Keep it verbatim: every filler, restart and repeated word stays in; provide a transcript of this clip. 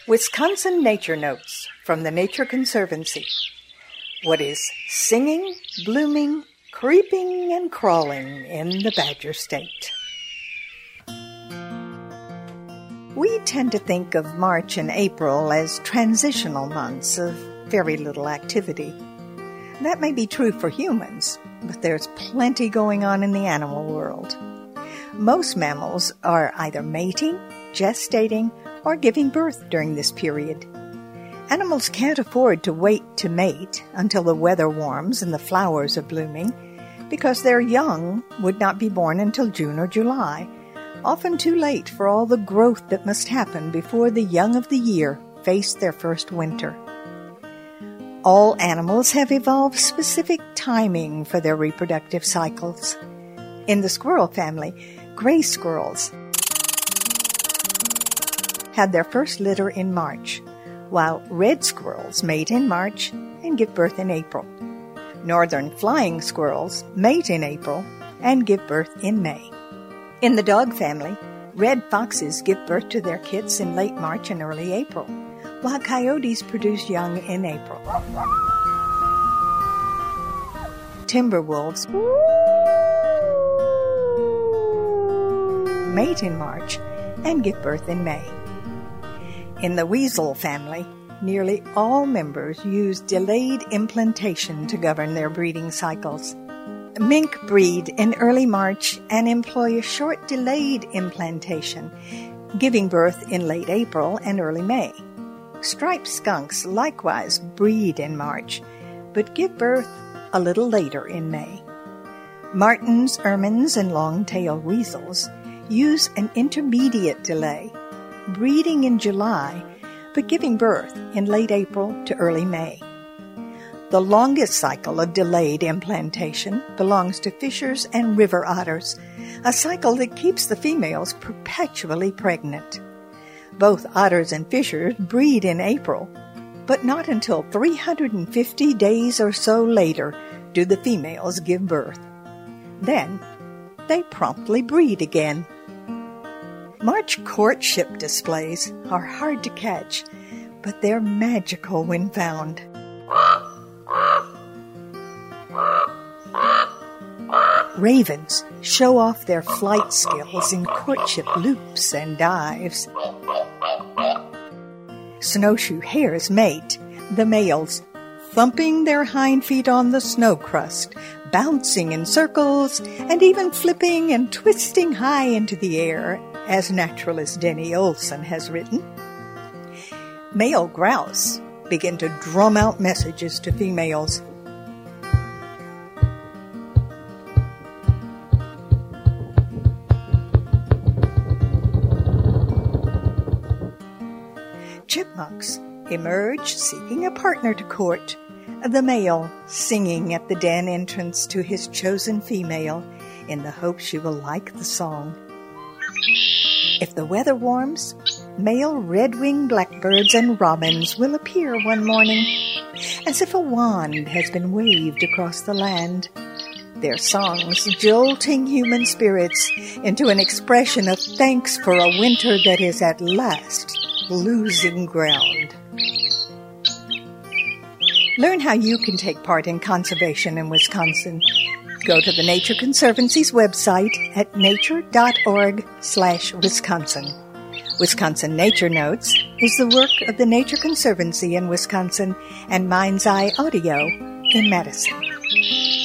Wisconsin Nature Notes from the Nature Conservancy. What is singing, blooming, creeping, and crawling in the Badger State? We tend to think of March and April as transitional months of very little activity. That may be true for humans, but there's plenty going on in the animal world. Most mammals are either mating, gestating, or giving birth during this period. Animals can't afford to wait to mate until the weather warms and the flowers are blooming, because their young would not be born until June or July, often too late for all the growth that must happen before the young of the year face their first winter. All animals have evolved specific timing for their reproductive cycles. In the squirrel family, gray squirrels had their first litter in March, while red squirrels mate in March and give birth in April. Northern flying squirrels mate in April and give birth in May. In the dog family, red foxes give birth to their kits in late March and early April, while coyotes produce young in April. Timber wolves mate in March and give birth in May. In the weasel family, nearly all members use delayed implantation to govern their breeding cycles. Mink breed in early March and employ a short delayed implantation, giving birth in late April and early May. Striped skunks likewise breed in March, but give birth a little later in May. Martens, ermines, and long-tailed weasels use an intermediate delay, breeding in July, but giving birth in late April to early May. The longest cycle of delayed implantation belongs to fishers and river otters, a cycle that keeps the females perpetually pregnant. Both otters and fishers breed in April, but not until three hundred fifty days or so later do the females give birth. Then they promptly breed again. March courtship displays are hard to catch, but they're magical when found. Ravens show off their flight skills in courtship loops and dives. Snowshoe hares mate, the males thumping their hind feet on the snow crust, bouncing in circles, and even flipping and twisting high into the air, as naturalist Denny Olson has written. Male grouse begin to drum out messages to females. Chipmunks emerge seeking a partner to court, the male singing at the den entrance to his chosen female in the hope she will like the song. If the weather warms, male red-winged blackbirds and robins will appear one morning, as if a wand has been waved across the land, their songs jolting human spirits into an expression of thanks for a winter that is at last losing ground. Learn how you can take part in conservation in Wisconsin. Go to the Nature Conservancy's website at nature.org slash Wisconsin. Wisconsin Nature Notes is the work of the Nature Conservancy in Wisconsin and Mind's Eye Audio in Madison.